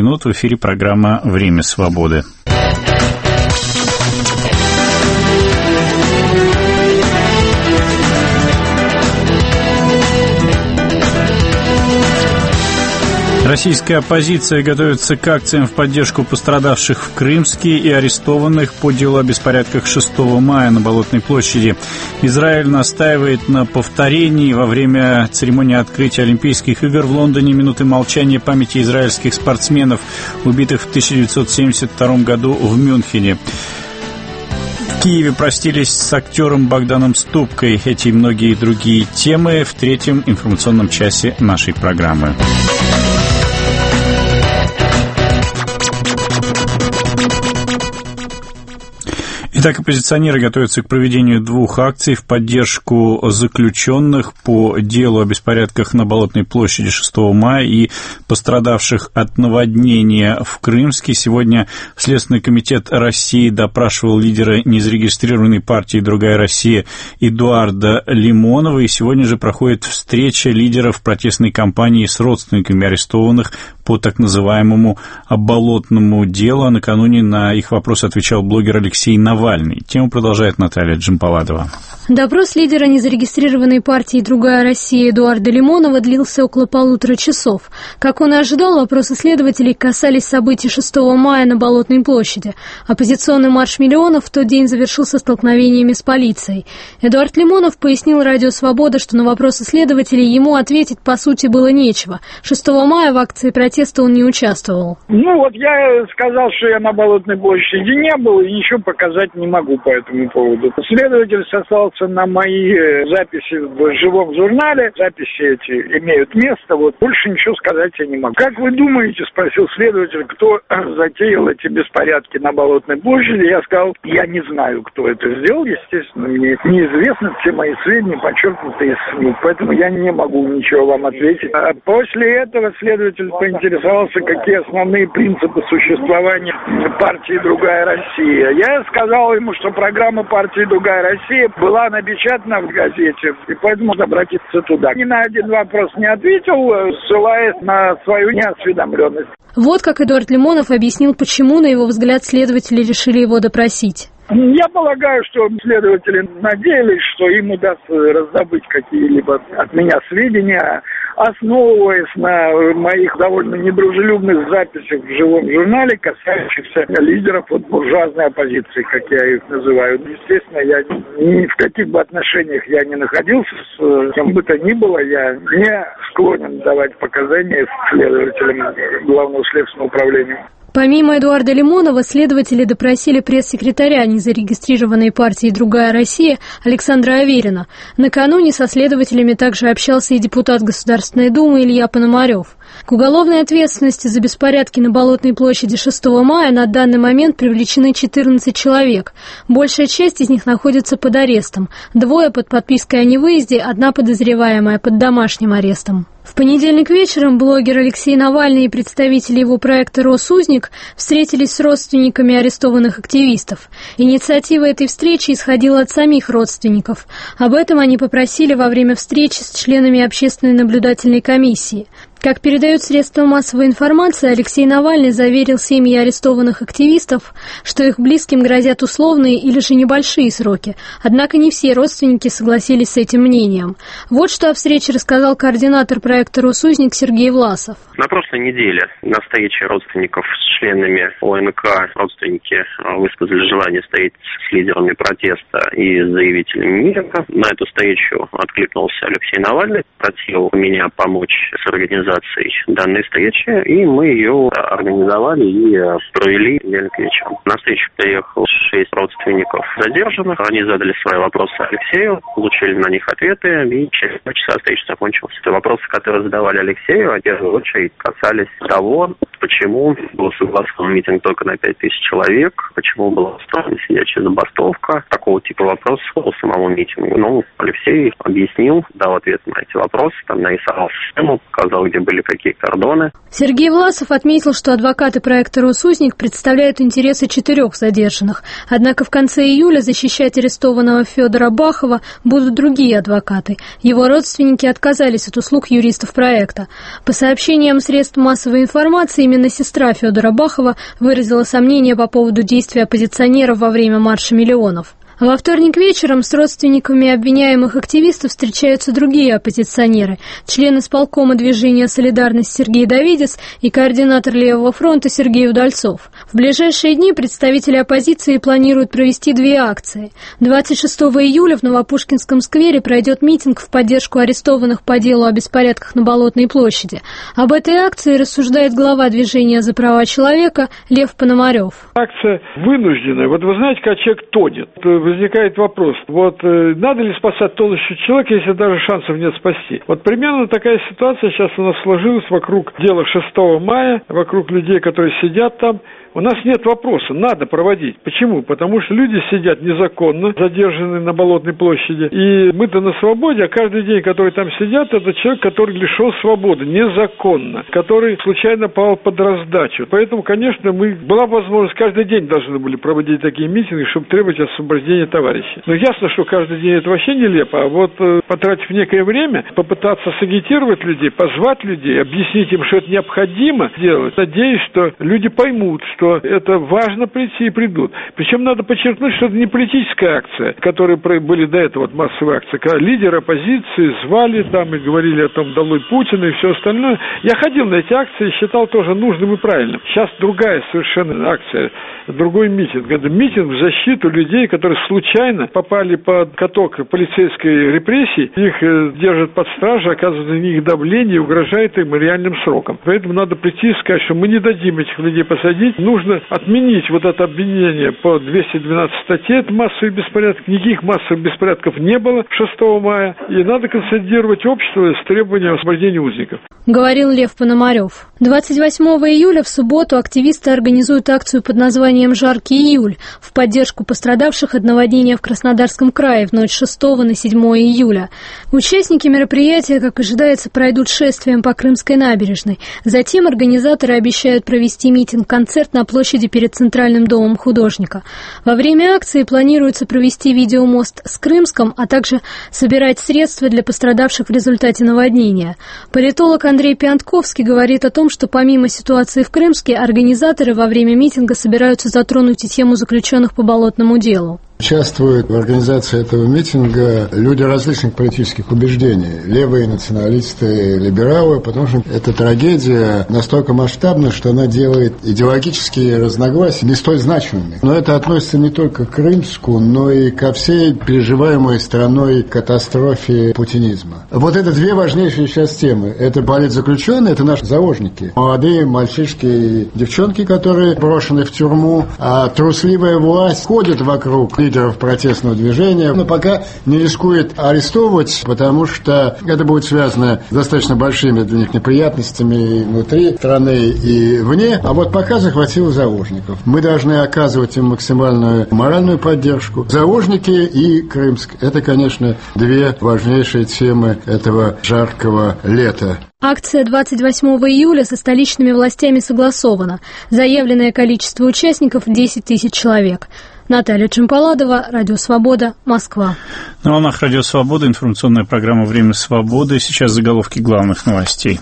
минут. В эфире программа «Время свободы». Российская оппозиция готовится к акциям в поддержку пострадавших в Крымске и арестованных по делу о беспорядках 6 мая на Болотной площади. Израиль настаивает на повторении во время церемонии открытия Олимпийских игр в Лондоне минуты молчания памяти израильских спортсменов, убитых в 1972 году в Мюнхене. В Киеве простились с актером Богданом Ступкой. Эти и многие другие темы в третьем информационном часе нашей программы. Итак, оппозиционеры готовятся к проведению 2 акций в поддержку заключенных по делу о беспорядках на Болотной площади 6 мая и пострадавших от наводнения в Крымске. Сегодня Следственный комитет России допрашивал лидера незарегистрированной партии «Другая Россия» Эдуарда Лимонова. И сегодня же проходит встреча лидеров протестной кампании с родственниками арестованных по так называемому болотному делу. Накануне на их вопросы отвечал блогер Алексей Навальный. Тему продолжает Наталья Джампаладова. Допрос лидера незарегистрированной партии «Другая Россия» Эдуарда Лимонова длился около 1,5 часа. Как он и ожидал, вопросы следователей касались событий 6 мая на Болотной площади. Оппозиционный марш миллионов в тот день завершился столкновениями с полицией. Эдуард Лимонов пояснил Радио Свобода, что на вопросы следователей ему ответить по сути было нечего. 6 мая в акции протеста он не участвовал. Я сказал, что я на Болотной площади не был и ничего показать не могу по этому поводу. Следователь сослался на мои записи в живом журнале. Записи эти имеют место. Больше ничего сказать я не могу. Как вы думаете, спросил следователь, кто затеял эти беспорядки на Болотной площади? Я сказал, я не знаю, кто это сделал. Естественно, мне неизвестно. Все мои сведения подчеркнуты из СМИ. Поэтому я не могу ничего вам ответить. А после этого следователь поинтересовался, какие основные принципы существования партии «Другая Россия». Я сказал ему, что программа партии «Другая Россия» была напечатана в газете, и поэтому можно обратиться туда. Ни на один вопрос не ответил, ссылаясь на свою неосведомленность. Вот как Эдуард Лимонов объяснил, почему, на его взгляд, следователи решили его допросить. Я полагаю, что следователи надеялись, что им удастся раздобыть какие-либо от меня сведения, основываясь на моих довольно недружелюбных записях в живом журнале, касающихся лидеров буржуазной оппозиции, как я их называю. Естественно, я ни в каких бы отношениях я не находился с кем бы то ни было, я не склонен давать показания следователям Главного следственного управления. Помимо Эдуарда Лимонова, следователи допросили пресс-секретаря незарегистрированной партии «Другая Россия» Александра Аверина. Накануне со следователями также общался и депутат Государственной Думы Илья Пономарев. К уголовной ответственности за беспорядки на Болотной площади 6 мая на данный момент привлечены 14 человек. Большая часть из них находится под арестом. 2 под подпиской о невыезде, 1 подозреваемая под домашним арестом. В понедельник вечером блогер Алексей Навальный и представители его проекта «Росузник» встретились с родственниками арестованных активистов. Инициатива этой встречи исходила от самих родственников. Об этом они попросили во время встречи с членами общественной наблюдательной комиссии. Как передают средства массовой информации, Алексей Навальный заверил семьи арестованных активистов, что их близким грозят условные или же небольшие сроки. Однако не все родственники согласились с этим мнением. Вот что о встрече рассказал координатор проекта «Росузник» Сергей Власов. На прошлой неделе на встрече родственников с членами ОНК родственники высказали желание встретиться с лидерами протеста и заявителями мира. На эту встречу откликнулся Алексей Навальный, просил меня помочь с организацией данной встречи, и мы ее организовали и провели понедельник вечером. На встречу приехало 6 родственников задержанных. Они задали свои вопросы Алексею, получили на них ответы, и через 2 часа встреча закончилась. Вопросы, которые задавали Алексею, в первую очередь касались того, почему был согласон митинг только на 5000 человек, почему была устроена сидячая забастовка. Такого типа вопросов по самому митингу. Алексей объяснил, дал ответ на эти вопросы, нарисовал систему, показал, где были какие кордоны. Сергей Власов отметил, что адвокаты проекта «Росузник» представляют интересы 4 задержанных. Однако в конце июля защищать арестованного Федора Бахова будут другие адвокаты. Его родственники отказались от услуг юристов проекта. По сообщениям средств массовой информации, именно сестра Федора Бахова выразила сомнения по поводу действий оппозиционеров во время марша миллионов. Во вторник вечером с родственниками обвиняемых активистов встречаются другие оппозиционеры, член исполкома движения «Солидарность» Сергей Давидец и координатор Левого фронта Сергей Удальцов. В ближайшие дни представители оппозиции планируют провести 2 акции. 26 июля в Новопушкинском сквере пройдет митинг в поддержку арестованных по делу о беспорядках на Болотной площади. Об этой акции рассуждает глава движения «За права человека» Лев Пономарев. Акция вынужденная. Вот вы знаете, когда человек тонет, возникает вопрос, надо ли спасать тонущего человека, если даже шансов нет спасти. Вот примерно такая ситуация сейчас у нас сложилась вокруг дела 6 мая, вокруг людей, которые сидят там. У нас нет вопроса, надо проводить. Почему? Потому что люди сидят незаконно, задержанные на Болотной площади. И мы-то на свободе, а каждый день, который там сидят, это человек, который лишен свободы, незаконно, который случайно попал под раздачу. Поэтому, конечно, была возможность, каждый день должны были проводить такие митинги, чтобы требовать освобождения товарищей. Но ясно, что каждый день это вообще нелепо, а потратив некое время, попытаться сагитировать людей, позвать людей, объяснить им, что это необходимо делать. Надеюсь, что люди поймут, что это важно прийти и придут. Причем надо подчеркнуть, что это не политическая акция, которые были до этого массовые акции, когда лидеры оппозиции звали там и говорили о том, долой Путина и все остальное. Я ходил на эти акции и считал тоже нужным и правильным. Сейчас другая совершенно акция, другой митинг. Это митинг в защиту людей, которые случайно попали под каток полицейской репрессии, их держат под стражей, оказывают на них давление и угрожает им реальным сроком. Поэтому надо прийти и сказать, что мы не дадим этих людей посадить. Нужно отменить это обвинение по 212 статье. Это массовый беспорядок. Никаких массовых беспорядков не было 6 мая. И надо консолидировать общество с требованием освобождения узников. Говорил Лев Пономарев. 28 июля в субботу активисты организуют акцию под названием «Жаркий июль» в поддержку пострадавших от наводнения в Краснодарском крае в ночь 6 на 7 июля. Участники мероприятия, как ожидается, пройдут шествием по Крымской набережной. Затем организаторы обещают провести митинг-концерт на площади перед Центральным домом художника. Во время акции планируется провести видеомост с Крымском, а также собирать средства для пострадавших в результате наводнения. Политолог Андрей Пиантковский говорит о том, что помимо ситуации в Крымске, организаторы во время митинга собираются затронуть и тему заключенных по болотному делу. Участвуют в организации этого митинга люди различных политических убеждений. Левые националисты, либералы, потому что эта трагедия настолько масштабна, что она делает идеологические разногласия не столь значимыми. Но это относится не только к Крымску, но и ко всей переживаемой страной катастрофе путинизма. Вот это 2 важнейшие сейчас темы. Это политзаключенные, это наши заложники. Молодые мальчишки и девчонки, которые брошены в тюрьму, а трусливая власть ходит вокруг лидеров протестного движения, но пока не рискует арестовывать, потому что это будет связано с достаточно большими для них неприятностями внутри страны и вне. А вот пока захватило заложников. Мы должны оказывать им максимальную моральную поддержку. Заложники и Крымск – это, конечно, 2 важнейшие темы этого жаркого лета. Акция 28 июля со столичными властями согласована. Заявленное количество участников – 10 тысяч человек. Наталья Чемпаладова, Радио Свобода, Москва. На волнах Радио Свобода, информационная программа «Время свободы». Сейчас заголовки главных новостей.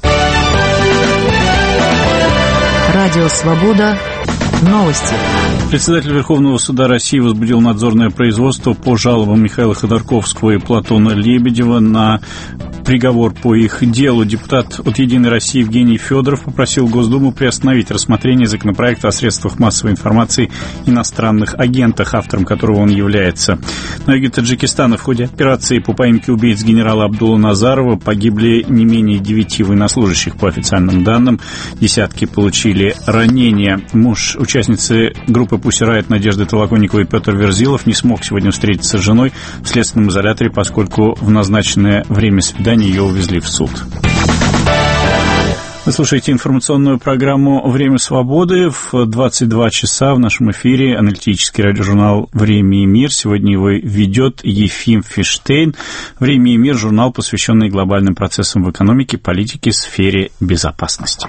Радио Свобода. Новости. Председатель Верховного суда России возбудил надзорное производство по жалобам Михаила Ходорковского и Платона Лебедева на приговор по их делу. Депутат от «Единой России» Евгений Федоров попросил Госдуму приостановить рассмотрение законопроекта о средствах массовой информации иностранных агентах, автором которого он является. На юге Таджикистана в ходе операции по поимке убийц генерала Абдулла Назарова погибли не менее 9 военнослужащих, по официальным данным. Десятки получили ранения. Муж участницы группы «Pussy Riot» Надежды Толоконниковой Петр Верзилов не смог сегодня встретиться с женой в следственном изоляторе, поскольку в назначенное время свидания ее увезли в суд. Вы слушаете информационную программу «Время свободы». В 22 часа в нашем эфире аналитический радиожурнал «Время и мир». Сегодня его ведет Ефим Фиштейн. «Время и мир» – журнал, посвященный глобальным процессам в экономике, политике, сфере безопасности.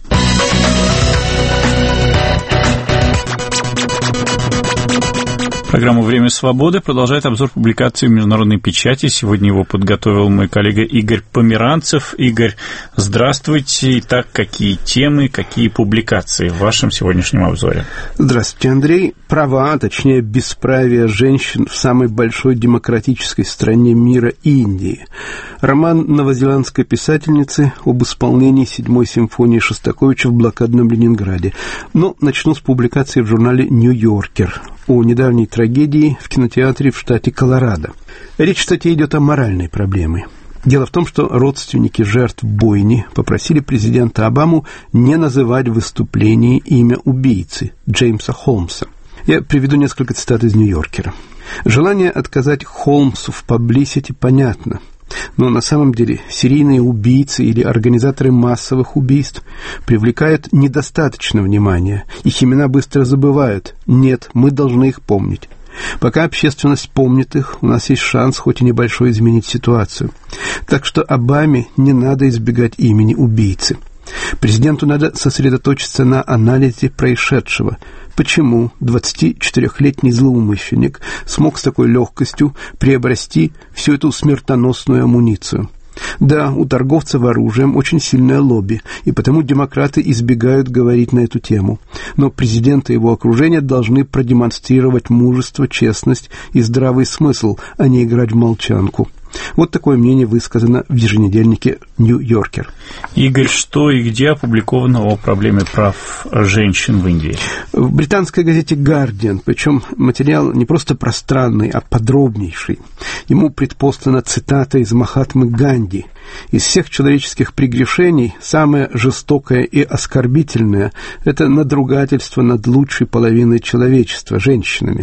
Программа «Время свободы» продолжает обзор публикаций в международной печати. Сегодня его подготовил мой коллега Игорь Померанцев. Игорь, здравствуйте. Итак, какие темы, какие публикации в вашем сегодняшнем обзоре? Здравствуйте, Андрей. Права, а точнее бесправие женщин в самой большой демократической стране мира Индии. Роман новозеландской писательницы об исполнении 7-й симфонии Шостаковича в блокадном Ленинграде. Но начну с публикации в журнале «Нью-Йоркер» о недавней трагедии в кинотеатре в штате Колорадо. Речь, кстати, идет о моральной проблеме. Дело в том, что родственники жертв бойни попросили президента Обаму не называть в выступлении имя убийцы Джеймса Холмса. Я приведу несколько цитат из «Нью-Йоркера». Желание отказать Холмсу в паблисити понятно. Но на самом деле серийные убийцы или организаторы массовых убийств привлекают недостаточно внимания. Их имена быстро забывают. Нет, мы должны их помнить. Пока общественность помнит их, у нас есть шанс хоть и небольшой изменить ситуацию. Так что Обаме не надо избегать имени убийцы. Президенту надо сосредоточиться на анализе происшедшего. Почему 24-летний злоумышленник смог с такой легкостью приобрести всю эту смертоносную амуницию? Да, у торговцев оружием очень сильное лобби, и потому демократы избегают говорить на эту тему. Но президент и его окружение должны продемонстрировать мужество, честность и здравый смысл, а не играть в молчанку. Вот такое мнение высказано в еженедельнике «Нью-Йоркер». Игорь, что и где опубликовано о проблеме прав женщин в Индии? В британской газете «Гардиан», причем материал не просто пространный, а подробнейший. Ему предпослана цитата из Махатмы Ганди. Из всех человеческих прегрешений самое жестокое и оскорбительное – это надругательство над лучшей половиной человечества, женщинами.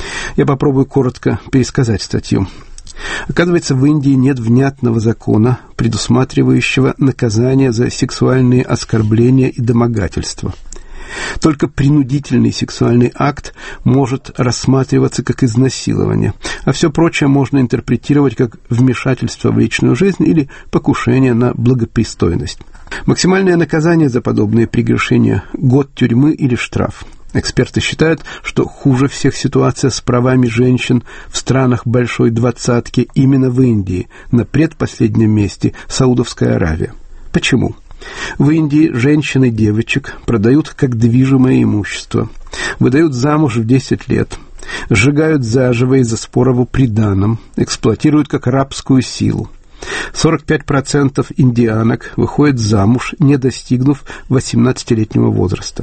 Я попробую коротко пересказать статью. Оказывается, в Индии нет внятного закона, предусматривающего наказание за сексуальные оскорбления и домогательства. Только принудительный сексуальный акт может рассматриваться как изнасилование, а все прочее можно интерпретировать как вмешательство в личную жизнь или покушение на благопристойность. Максимальное наказание за подобные прегрешения – год тюрьмы или штраф. Эксперты считают, что хуже всех ситуация с правами женщин в странах Большой Двадцатки именно в Индии, на предпоследнем месте Саудовская Аравия. Почему? В Индии женщин и девочек продают как движимое имущество, выдают замуж в 10 лет, сжигают заживо из-за споров о приданом, эксплуатируют как рабскую силу. 45% индианок выходят замуж, не достигнув 18-летнего возраста.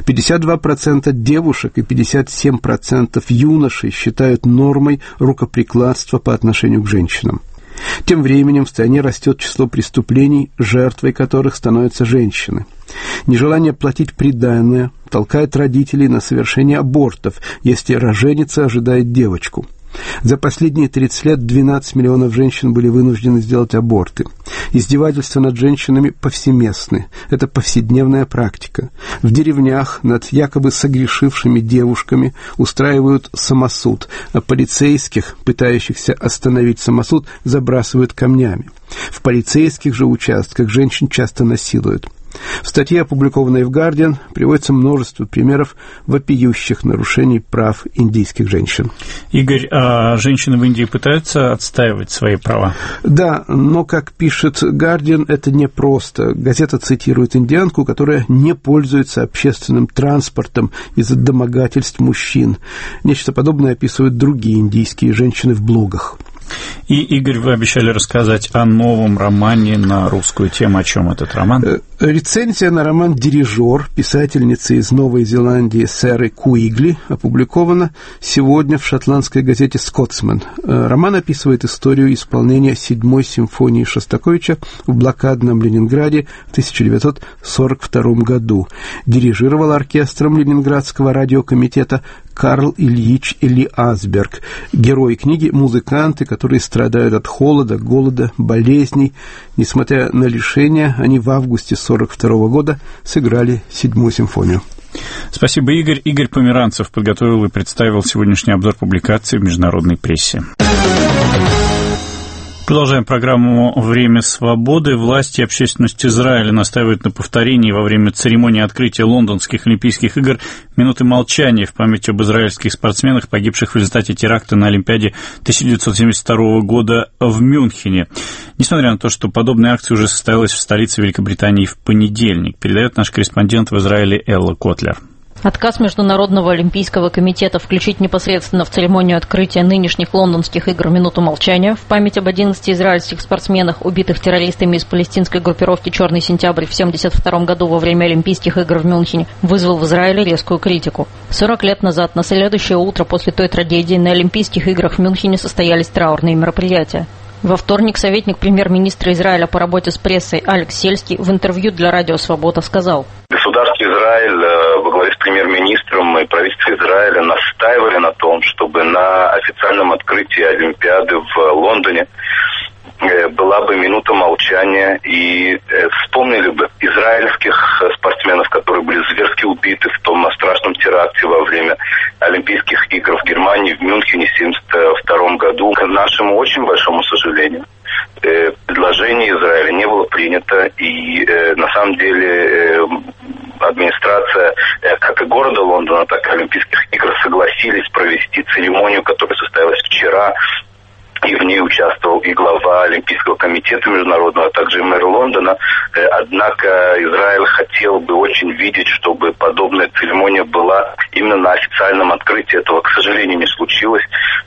52% девушек и 57% юношей считают нормой рукоприкладство по отношению к женщинам. Тем временем в стране растет число преступлений, жертвой которых становятся женщины. Нежелание платить приданое толкает родителей на совершение абортов, если роженица ожидает девочку. За последние 30 лет 12 миллионов женщин были вынуждены сделать аборты. Издевательства над женщинами повсеместны. Это повседневная практика. В деревнях над якобы согрешившими девушками устраивают самосуд, а полицейских, пытающихся остановить самосуд, забрасывают камнями. В полицейских же участках женщин часто насилуют. В статье, опубликованной в «Гардиан», приводится множество примеров вопиющих нарушений прав индийских женщин. Игорь, а женщины в Индии пытаются отстаивать свои права? Да, но, как пишет «Гардиан», это непросто. Газета цитирует индианку, которая не пользуется общественным транспортом из-за домогательств мужчин. Нечто подобное описывают другие индийские женщины в блогах. И, Игорь, вы обещали рассказать о новом романе на русскую тему. О чем этот роман? Рецензия на роман «Дирижер» писательницы из Новой Зеландии Сэры Куигли опубликована сегодня в шотландской газете «Скотсмен». Роман описывает историю исполнения 7-й симфонии Шостаковича в блокадном Ленинграде в 1942 году. Дирижировал оркестром Ленинградского радиокомитета Карл Ильич Элиасберг, герой книги, музыканты, которые которые страдают от холода, голода, болезней. Несмотря на лишения, они в августе 1942 года сыграли 7-ю симфонию. Спасибо, Игорь. Игорь Померанцев подготовил и представил сегодняшний обзор публикаций в международной прессе. Продолжаем программу «Время свободы». Власти и общественность Израиля настаивают на повторении во время церемонии открытия Лондонских Олимпийских игр минуты молчания в память об израильских спортсменах, погибших в результате теракта на Олимпиаде 1972 года в Мюнхене. Несмотря на то, что подобная акция уже состоялась в столице Великобритании в понедельник, передает наш корреспондент в Израиле Элла Котлер. Отказ Международного олимпийского комитета включить непосредственно в церемонию открытия нынешних лондонских игр минуту молчания в память об 11 израильских спортсменах, убитых террористами из палестинской группировки «Черный сентябрь» в 1972 году во время Олимпийских игр в Мюнхене, вызвал в Израиле резкую критику. 40 лет назад, на следующее утро после той трагедии, на Олимпийских играх в Мюнхене состоялись траурные мероприятия. Во вторник советник премьер-министра Израиля по работе с прессой Алекс Сельский в интервью для Радио Свобода сказал: Государство Израиль во главе с премьер-министром и правительство Израиля настаивали на том, чтобы на официальном открытии Олимпиады в Лондоне была бы минута молчания и вспомнили бы израильских спортсменов, которые были зверски убиты в том страшном теракте во время Олимпийских игр в Германии, в Мюнхене в 1972 году. К нашему очень большому сожалению, предложение Израиля не было принято, и на самом деле администрация как и города Лондона, так и Олимпийских игр согласились провести церемонию, которая состоялась вчера, и в ней участвовал и глава Олимпийского комитета международного, а также и мэр Лондона. Однако Израиль хотел бы очень видеть, чтобы подобная церемония была именно на официальном открытии. Этого, к сожалению, не случилось.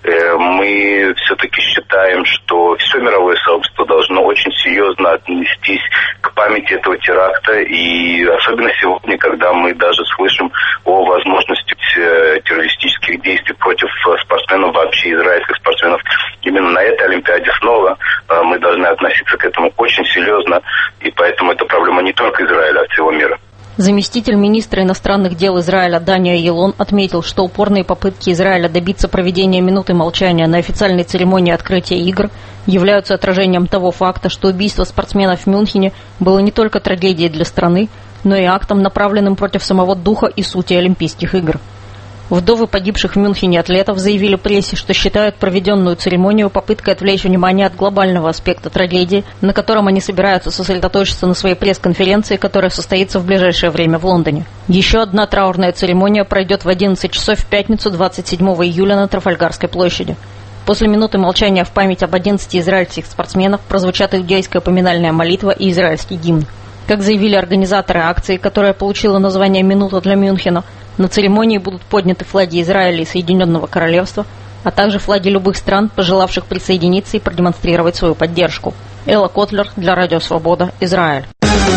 Мы все-таки считаем, что все мировое сообщество должно очень серьезно отнестись к памяти этого теракта. И особенно сегодня, когда мы даже слышим о возможности террористических действий против спортсменов, вообще израильских спортсменов, именно на этой Олимпиаде снова мы должны относиться к этому очень серьезно, и поэтому это проблема не только Израиля, а всего мира. Заместитель министра иностранных дел Израиля Дания Елон отметил, что упорные попытки Израиля добиться проведения минуты молчания на официальной церемонии открытия игр являются отражением того факта, что убийство спортсменов в Мюнхене было не только трагедией для страны, но и актом, направленным против самого духа и сути Олимпийских игр. Вдовы погибших в Мюнхене атлетов заявили прессе, что считают проведенную церемонию попыткой отвлечь внимание от глобального аспекта трагедии, на котором они собираются сосредоточиться на своей пресс-конференции, которая состоится в ближайшее время в Лондоне. Еще одна траурная церемония пройдет в 11 часов в пятницу 27 июля на Трафальгарской площади. После минуты молчания в память об 11 израильских спортсменах прозвучат иудейская поминальная молитва и израильский гимн. Как заявили организаторы акции, которая получила название «Минута для Мюнхена», на церемонии будут подняты флаги Израиля и Соединенного Королевства, а также флаги любых стран, пожелавших присоединиться и продемонстрировать свою поддержку. Элла Котлер для Радио Свобода, Израиль.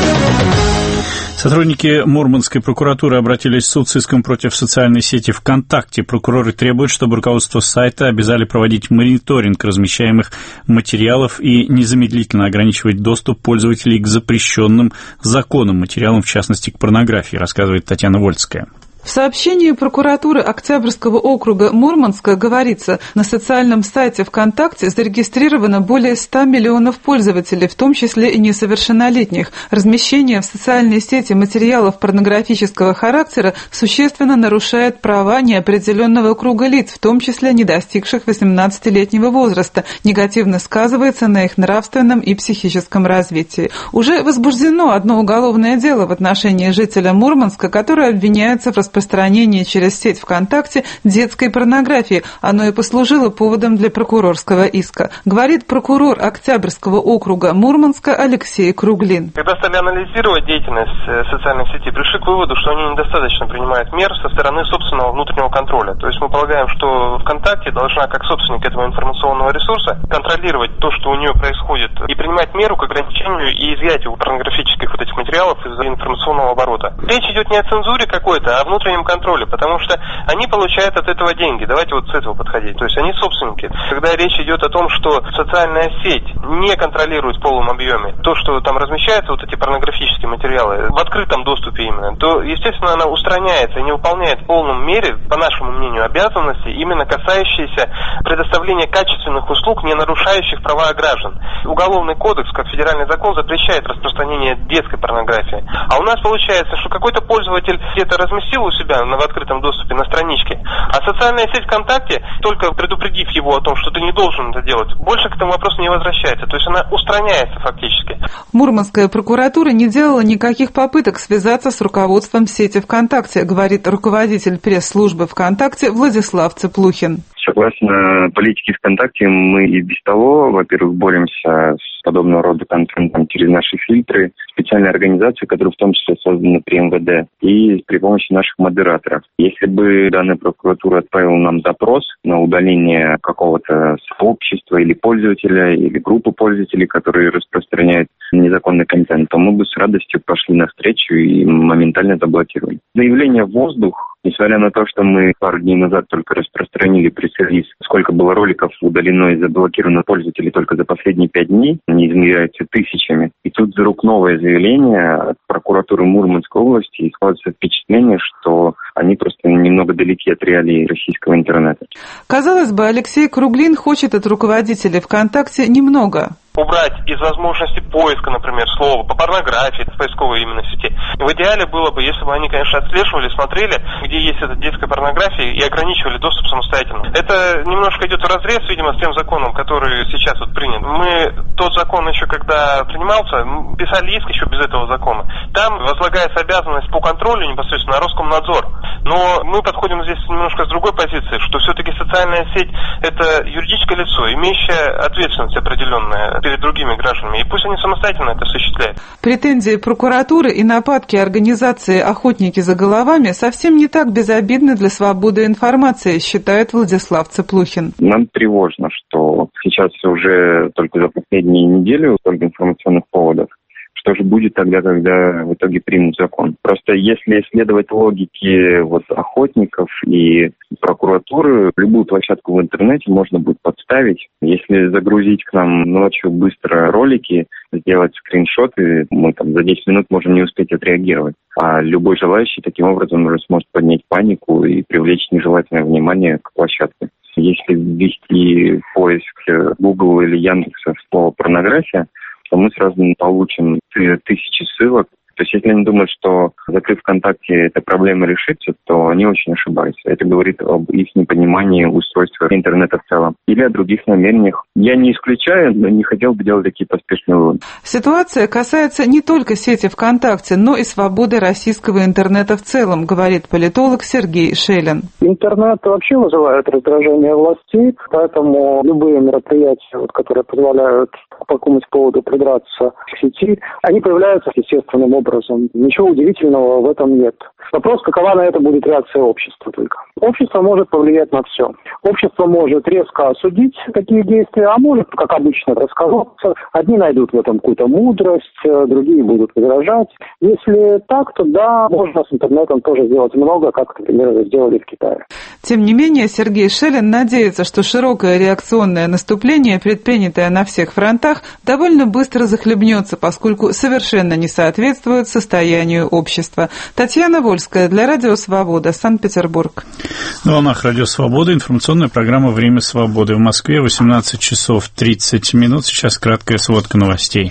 Сотрудники Мурманской прокуратуры обратились в суд с иском против социальной сети ВКонтакте. Прокуроры требуют, чтобы руководство сайта обязали проводить мониторинг размещаемых материалов и незамедлительно ограничивать доступ пользователей к запрещенным законом материалам, в частности, к порнографии, рассказывает Татьяна Вольская. В сообщении прокуратуры Октябрьского округа Мурманска говорится, на социальном сайте ВКонтакте зарегистрировано более 100 миллионов пользователей, в том числе и несовершеннолетних. Размещение в социальной сети материалов порнографического характера существенно нарушает права неопределенного круга лиц, в том числе не достигших 18-летнего возраста, негативно сказывается на их нравственном и психическом развитии. Уже возбуждено одно уголовное дело в отношении жителя Мурманска, который обвиняется в распространении через сеть ВКонтакте детской порнографии. Оно и послужило поводом для прокурорского иска. Говорит прокурор Октябрьского округа Мурманска Алексей Круглин. Когда стали анализировать деятельность социальных сетей, пришли к выводу, что они недостаточно принимают мер со стороны собственного внутреннего контроля. То есть мы полагаем, что ВКонтакте должна, как собственник этого информационного ресурса, контролировать то, что у нее происходит, и принимать меру к ограничению и изъятию порнографических вот этих материалов из информационного оборота. Речь идет не о цензуре какой-то, а о внутреннем контроле, потому что они получают от этого деньги. Давайте вот с этого подходить. То есть они собственники. Когда речь идет о том, что социальная сеть не контролирует в полном объеме то, что там размещаются вот эти порнографические материалы, в открытом доступе именно, то, естественно, она устраняется и не выполняет в полном мере, по нашему мнению, обязанности, именно касающиеся предоставления качественных услуг, не нарушающих права граждан. Уголовный кодекс, как федеральный закон, запрещает распространение детской порнографии. А у нас получается, что какой-то пользователь где-то разместил у себя в открытом доступе на страничке, а социальная сеть ВКонтакте, только предупредив его о том, что ты не должен это делать, больше к этому вопросу не возвращается. То есть она устраняется фактически. Мурманская прокуратура не делала никаких попыток связаться с руководством сети ВКонтакте, говорит руководитель пресс-службы ВКонтакте Владислав Цыплухин. Согласно политике ВКонтакте, мы и без того, во-первых, боремся с подобного рода контентом через наши фильтры, специальные организации, которые в том числе созданы при МВД, и при помощи наших модераторов. Если бы данная прокуратура отправила нам запрос на удаление какого-то сообщества или пользователя, или группы пользователей, которые распространяют незаконный контент, то мы бы с радостью пошли навстречу и моментально заблокировали. Заявление в воздух, несмотря на то, что мы пару дней назад только распространили пресс-релиз, сколько было роликов удалено и заблокировано пользователей только за последние 5 дней, они измеряются тысячами. И тут вдруг новое заявление от прокуратуры Мурманской области, и складывается впечатление, что они просто немного далеки от реалий российского интернета. Казалось бы, Алексей Круглин хочет от руководителей ВКонтакте немного. Убрать из возможности поиска, например, слова по порнографии, в поисковой именно сети. В идеале было бы, если бы они, конечно, отслеживали, смотрели, где есть эта детская порнография, и ограничивали доступ самостоятельно. Это немножко идет вразрез, видимо, с тем законом, который сейчас вот принят. Мы тот закон еще, когда принимался, писали иск еще без этого закона. Там возлагается обязанность по контролю непосредственно на Роскомнадзор. Но мы подходим здесь немножко с другой позиции, что все-таки социальная сеть – это юридическое лицо, имеющее ответственность определенную перед другими гражданами, и пусть они самостоятельно это осуществляют. Претензии прокуратуры и нападки организации «Охотники за головами» совсем не так безобидны для свободы информации, считает Владислав Цыплухин. Нам тревожно, что сейчас уже только за последние недели столько информационных поводов. Что же будет тогда, когда в итоге примут закон? Просто если следовать логике охотников и прокуратуры, любую площадку в интернете можно будет подставить. Если загрузить к нам ночью быстро ролики, сделать скриншоты, мы там за 10 минут можем не успеть отреагировать. А любой желающий таким образом уже сможет поднять панику и привлечь нежелательное внимание к площадке. Если ввести в поиск Google или Яндекса слово «порнография», то мы сразу получим тысячи ссылок. То есть, если они думают, что закрыв ВКонтакте эта проблема решится, то они очень ошибаются. Это говорит об их непонимании устройства интернета в целом. Или о других намерениях. Я не исключаю, но не хотел бы делать такие поспешные выводы. Ситуация касается не только сети ВКонтакте, но и свободы российского интернета в целом, говорит политолог Сергей Шелин. Интернет вообще вызывает раздражение властей, поэтому любые мероприятия, которые позволяют по какому-то поводу придраться к сети, они появляются естественным образом. Ничего удивительного в этом нет. Вопрос, какова на это будет реакция общества только. Общество может повлиять на все. Общество может резко осудить такие действия, а может, как обычно, расколоться. Одни найдут в этом какую-то мудрость, другие будут возражать. Если так, то да, можно с интернетом тоже сделать много, как, например, это сделали в Китае. Тем не менее, Сергей Шелин надеется, что широкое реакционное наступление, предпринятое на всех фронтах, довольно быстро захлебнется, поскольку совершенно не соответствует состоянию общества. Татьяна Вольская для Радио Свобода, Санкт-Петербург. На волнах Радио Свобода информационная программа «Время свободы». В Москве 18 часов 30 минут. Сейчас краткая сводка новостей.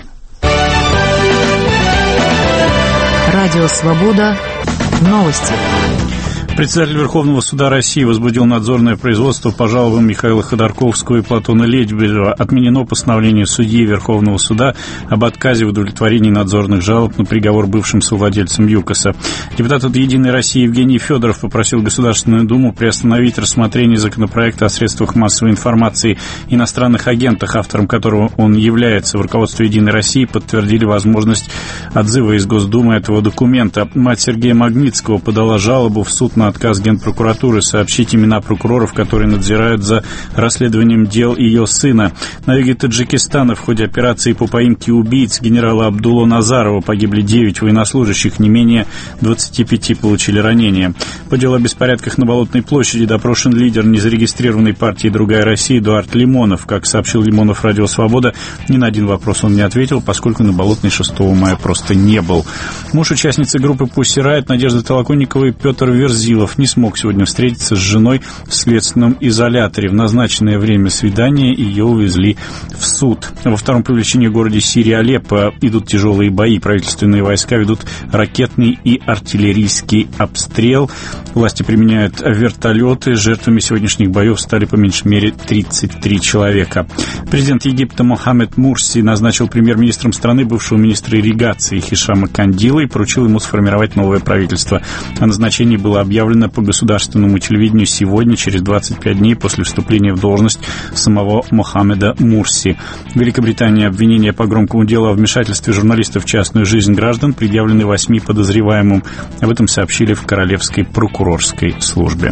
Радио Свобода. Новости. Председатель Верховного суда России возбудил надзорное производство по жалобам Михаила Ходорковского и Платона Лебедева. Отменено постановление судьи Верховного суда об отказе в удовлетворении надзорных жалоб на приговор бывшим совладельцам ЮКОСа. Депутат от «Единой России» Евгений Федоров попросил Государственную Думу приостановить рассмотрение законопроекта о средствах массовой информации иностранных агентах, автором которого он является. В руководстве «Единой России» подтвердили возможность отзыва из Госдумы этого документа. Мать Сергея Магнитского подала жалобу в суд на на отказ Генпрокуратуры сообщить имена прокуроров, которые надзирают за расследованием дел ее сына. На юге Таджикистана в ходе операции по поимке убийц генерала Абдулло Назарова погибли 9 военнослужащих, не менее 25 получили ранения. По делу о беспорядках на Болотной площади допрошен лидер незарегистрированной партии «Другая Россия» Эдуард Лимонов. Как сообщил Лимонов «Радио Свобода», ни на один вопрос он не ответил, поскольку на Болотной 6 мая просто не был. Муж участницы группы «Пусси Райт» Надежды Толоконниковой Петр Верзилов не смог сегодня встретиться с женой в следственном изоляторе. В назначенное время свидания ее увезли в суд. Во втором по величине городе Сирии Алеппо идут тяжелые бои. Правительственные войска ведут ракетный и артиллерийский обстрел. Власти применяют вертолеты. Жертвами сегодняшних боев стали по меньшей мере 33 человека. Президент Египта Мохаммед Мурси назначил премьер-министром страны бывшего министра ирригации Хишама Кандила и поручил ему сформировать новое правительство. О назначении было объявлено по государственному телевидению сегодня, через 25 дней после вступления в должность самого Мохаммеда Мурси. В Великобритании обвинения по громкому делу о вмешательстве журналистов в частную жизнь граждан предъявлены 8 подозреваемым. Об этом сообщили в Королевской прокурорской службе.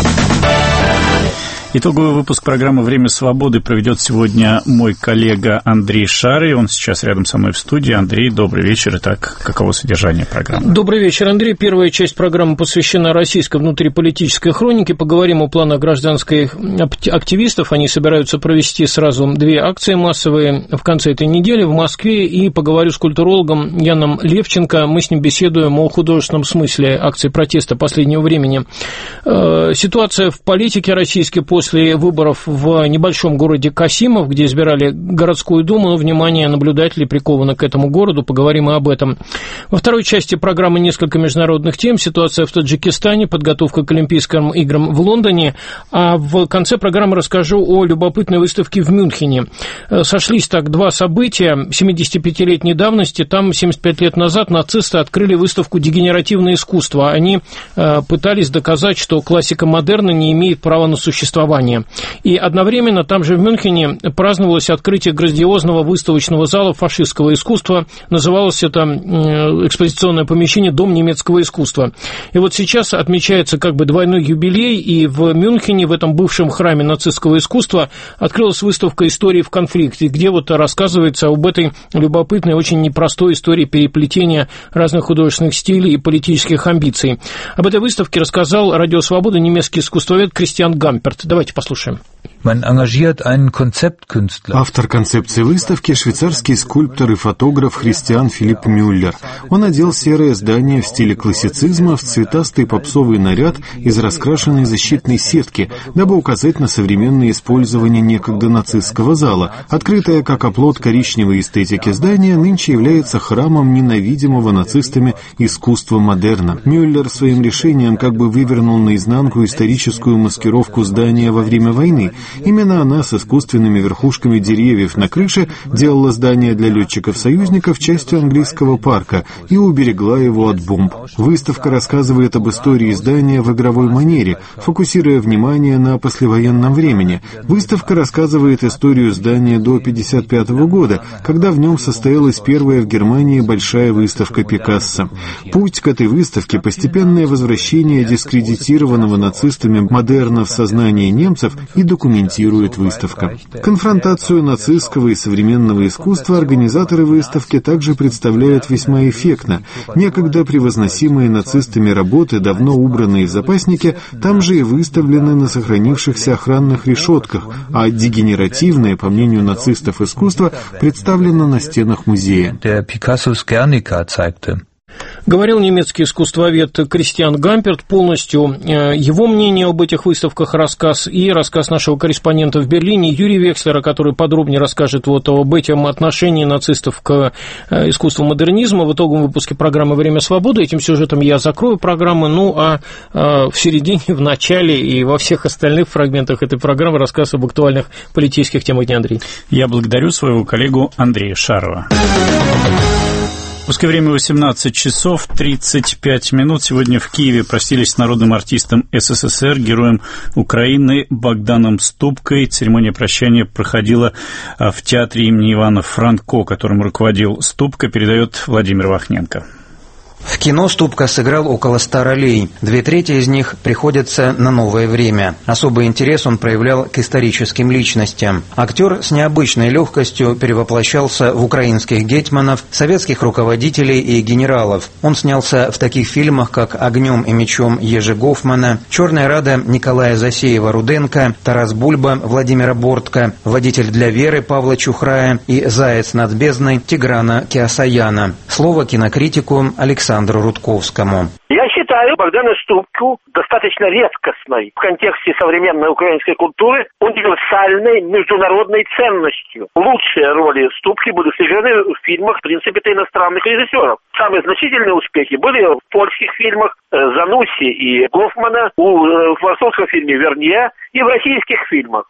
Итоговый выпуск программы «Время свободы» проведет сегодня мой коллега Андрей Шарый. Он сейчас рядом со мной в студии. Андрей, добрый вечер. Итак, каково содержание программы? Добрый вечер, Андрей. Первая часть программы посвящена российской внутриполитической хронике. Поговорим о планах гражданских активистов. Они собираются провести сразу 2 акции массовые в конце этой недели в Москве. И поговорю с культурологом Яном Левченко. Мы с ним беседуем о художественном смысле акций протеста последнего времени. Ситуация в политике российской после выборов в небольшом городе Касимов, где избирали городскую думу, но внимание наблюдателей приковано к этому городу, поговорим и об этом. Во второй части программы несколько международных тем, ситуация в Таджикистане, подготовка к Олимпийским играм в Лондоне, а в конце программы расскажу о любопытной выставке в Мюнхене. Сошлись так 2 события 75-летней давности, там 75 лет назад нацисты открыли выставку «Дегенеративное искусство». Они пытались доказать, что классика модерна не имеет права на существование. И одновременно там же в Мюнхене праздновалось открытие грандиозного выставочного зала фашистского искусства. Называлось это экспозиционное помещение «Дом немецкого искусства». И вот сейчас отмечается как бы двойной юбилей, и в Мюнхене, в этом бывшем храме нацистского искусства, открылась выставка «Истории в конфликте», где вот рассказывается об этой любопытной, очень непростой истории переплетения разных художественных стилей и политических амбиций. Об этой выставке рассказал «Радио Свобода» немецкий искусствовед Кристиан Гамперт. Давайте послушаем. Автор концепции выставки – швейцарский скульптор и фотограф Христиан Филипп Мюллер. Он одел серое здание в стиле классицизма в цветастый попсовый наряд из раскрашенной защитной сетки, дабы указать на современное использование некогда нацистского зала. Открытое как оплот коричневой эстетики здание нынче является храмом ненавидимого нацистами искусства модерна. Мюллер своим решением как бы вывернул наизнанку историческую маскировку здания во время войны. Именно она с искусственными верхушками деревьев на крыше делала здание для летчиков-союзников частью английского парка и уберегла его от бомб. Выставка рассказывает об истории здания в игровой манере, фокусируя внимание на послевоенном времени. Выставка рассказывает историю здания до 1955 года, когда в нем состоялась первая в Германии большая выставка Пикассо. Путь к этой выставке — постепенное возвращение дискредитированного нацистами модерна в сознание немцев и документирует выставка. Конфронтацию нацистского и современного искусства организаторы выставки также представляют весьма эффектно. Некогда превозносимые нацистами работы, давно убранные в запасники, там же и выставлены на сохранившихся охранных решетках, а дегенеративное, по мнению нацистов, искусство представлено на стенах музея. Говорил немецкий искусствовед Кристиан Гамперт. Полностью его мнение об этих выставках рассказ и рассказ нашего корреспондента в Берлине Юрия Векслера, который подробнее расскажет вот об этом отношении нацистов к искусству модернизма в итоговом выпуске программы «Время свободы». Этим сюжетом я закрою программу, ну а в середине, в начале и во всех остальных фрагментах этой программы рассказ об актуальных политических темах дня, Андрей. Я благодарю своего коллегу Андрея Шарова. В русское время 18 часов 35 минут. Сегодня в Киеве простились с народным артистом СССР, героем Украины Богданом Ступкой. Церемония прощания проходила в театре имени Ивана Франко, которым руководил Ступка, передает Владимир Вахненко. В кино Ступка сыграл около 100 ролей. 2/3 из них приходятся на новое время. Особый интерес он проявлял к историческим личностям. Актер с необычной легкостью перевоплощался в украинских гетьманов, советских руководителей и генералов. Он снялся в таких фильмах, как «Огнем и мечом» Ежи Гофмана, «Черная Рада» Николая Засеева-Руденко, «Тарас Бульба» Владимира Бортко, «Водитель для Веры» Павла Чухрая и «Заяц над бездной» Тиграна Кеосаяна. Слово кинокритику Александру Рудковскому. Я считаю Богдана Ступку достаточно редкостной в контексте современной украинской культуры универсальной международной ценностью. Лучшие роли Ступки были сыграны в фильмах, в принципе, иностранных режиссеров. Самые значительные успехи были в польских фильмах Занусси и Гофмана, в французском фильме «Вернье» и в российских фильмах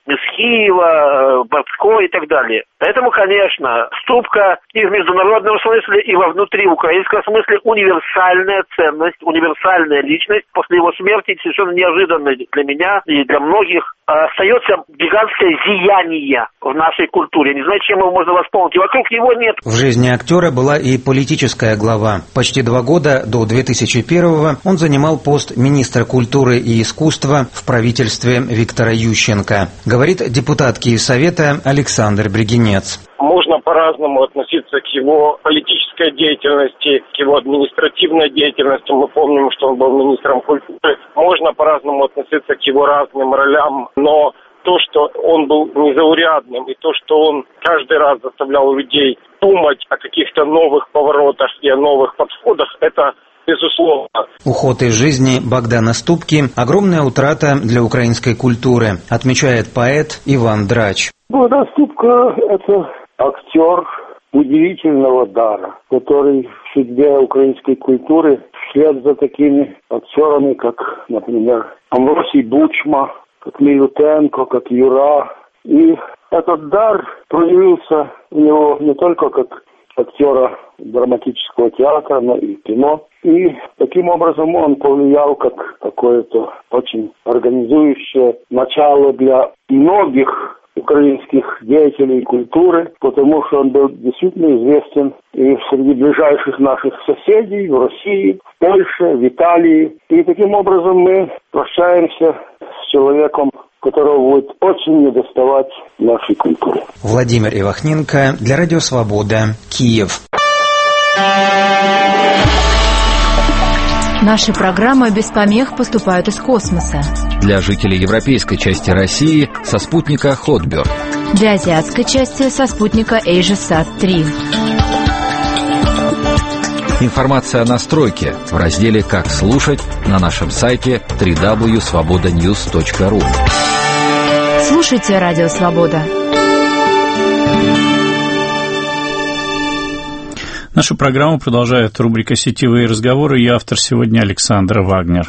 Схива, Бортко и так далее. Поэтому, конечно, Ступка и в международном смысле, и во внутриукраинском смысле универсальная ценность, универсальная личность. После его смерти, совершенно неожиданно для меня и для многих, остается гигантское зияние в нашей культуре. Не знаю, чем его можно восполнить. И вокруг него нет. В жизни актера была и политическая глава. Почти 2 года, до 2001-го, он занимал пост министра культуры и искусства в правительстве Виктора Ющенко. Говорит депутат Киевсовета Александр Бригинец. Можно по-разному относиться к его политической деятельности, к его административной деятельности. Мы помним, что он был министром культуры. Можно по-разному относиться к его разным ролям, но то, что он был незаурядным, и то, что он каждый раз заставлял людей думать о каких-то новых поворотах и о новых подходах, это безусловно. Уход из жизни Богдана Ступки – огромная утрата для украинской культуры, отмечает поэт Иван Драч. Богдан Ступка – это актер удивительного дара, который в судьбе украинской культуры вслед за такими актерами, как, например, Амвросий Бучма, как Милютенко, как Юра. И этот дар проявился у него не только как актера драматического театра, но и кино. И таким образом он повлиял как какое-то очень организующее начало для многих украинских деятелей культуры, потому что он был действительно известен и среди ближайших наших соседей в России, в Польше, в Италии. И таким образом мы прощаемся с человеком, которого будет очень недоставать нашей культуре. Владимир Ивахненко для Радио Свобода, Киев. Наши программы без помех поступают из космоса. Для жителей европейской части России со спутника Hotbird. Для азиатской части со спутника AsiaSat-3. Информация о настройке в разделе «Как слушать» на нашем сайте www.svobodanews.ru. Слушайте Радио Свобода. Нашу программу продолжает рубрика «Сетевые разговоры». Я автор сегодня Александр Вагнер.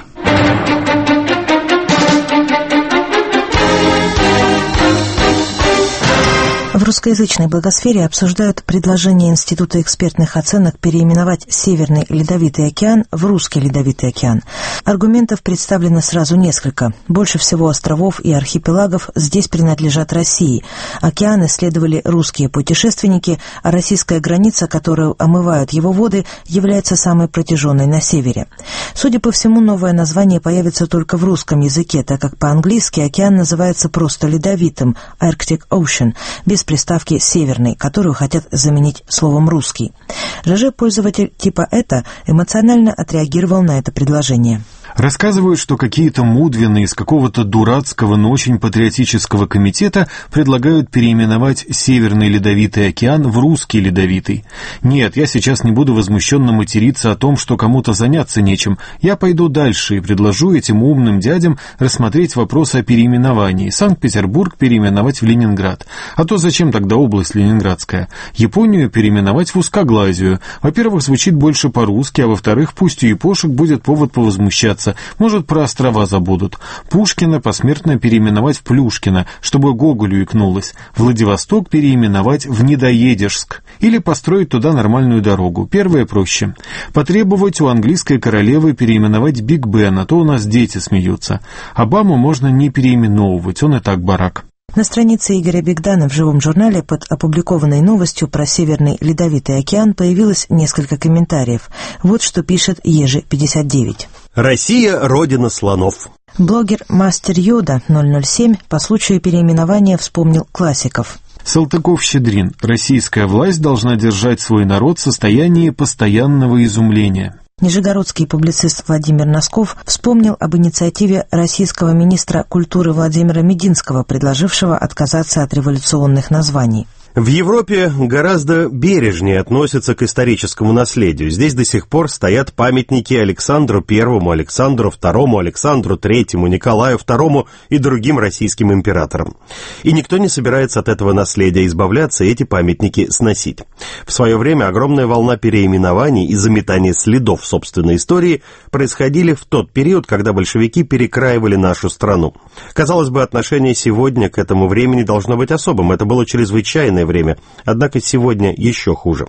В русскоязычной благосфере обсуждают предложение Института экспертных оценок переименовать Северный Ледовитый океан в Русский Ледовитый океан. Аргументов представлено сразу несколько. Больше всего островов и архипелагов здесь принадлежат России. Океан исследовали русские путешественники, а российская граница, которую омывают его воды, является самой протяженной на севере. Судя по всему, новое название появится только в русском языке, так как по-английски океан называется просто ледовитым – Arctic Ocean, без приставки «северный», которую хотят заменить словом «русский». ЖЖ-пользователь типа «это» эмоционально отреагировал на это предложение. Рассказывают, что какие-то мудвины из какого-то дурацкого, но очень патриотического комитета предлагают переименовать Северный Ледовитый океан в Русский Ледовитый. Нет, я сейчас не буду возмущенно материться о том, что кому-то заняться нечем. Я пойду дальше и предложу этим умным дядям рассмотреть вопрос о переименовании. Санкт-Петербург переименовать в Ленинград. А то зачем тогда область Ленинградская? Японию переименовать в Узкоглазию. Во-первых, звучит больше по-русски, а во-вторых, пусть у япошек будет повод повозмущаться. Может, про острова забудут. Пушкина посмертно переименовать в Плюшкино, чтобы Гоголю икнулось. Владивосток переименовать в Недоедежск. Или построить туда нормальную дорогу. Первое проще. Потребовать у английской королевы переименовать Биг Бен, а то у нас дети смеются. Обаму можно не переименовывать, он и так барак. На странице Игоря Бигдана в «Живом журнале» под опубликованной новостью про Северный Ледовитый океан появилось несколько комментариев. Вот что пишет Ежи59. Россия – родина слонов. Блогер Мастер Йода 007 по случаю переименования вспомнил классиков. Салтыков-Щедрин. Российская власть должна держать свой народ в состоянии постоянного изумления. Нижегородский публицист Владимир Носков вспомнил об инициативе российского министра культуры Владимира Мединского, предложившего отказаться от революционных названий. В Европе гораздо бережнее относятся к историческому наследию. Здесь до сих пор стоят памятники Александру I, Александру II, Александру III, Николаю II и другим российским императорам. И никто не собирается от этого наследия избавляться и эти памятники сносить. В свое время огромная волна переименований и заметания следов собственной истории происходили в тот период, когда большевики перекраивали нашу страну. Казалось бы, отношение сегодня к этому времени должно быть особым. Это было чрезвычайное время, однако сегодня еще хуже.